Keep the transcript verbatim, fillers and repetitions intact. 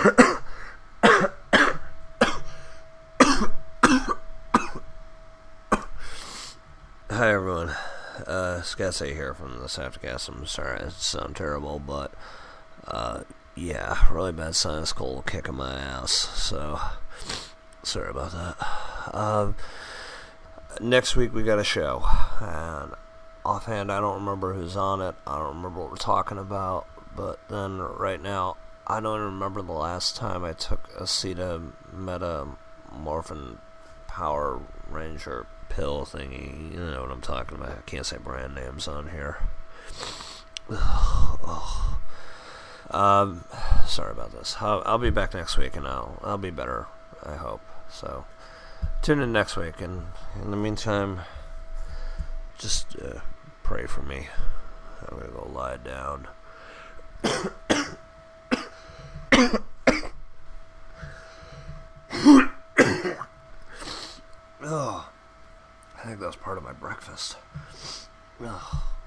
Hi everyone, uh, Scassi here from the Saptocast. I'm sorry I sound terrible, but, uh, yeah, really bad sinus cold kicking my ass, so, sorry about that. Um, next week we got a show, and offhand I don't remember who's on it, I don't remember what we're talking about, but then right now, I don't remember the last time I took a Acetaminophen Power Ranger pill thingy. You know what I'm talking about. I can't say brand names on here. Oh. Um, sorry about this. I'll, I'll be back next week, and I'll I'll be better, I hope. So tune in next week, and in the meantime, just uh, pray for me. I'm gonna go lie down. Oh, I think that was part of my breakfast. Oh.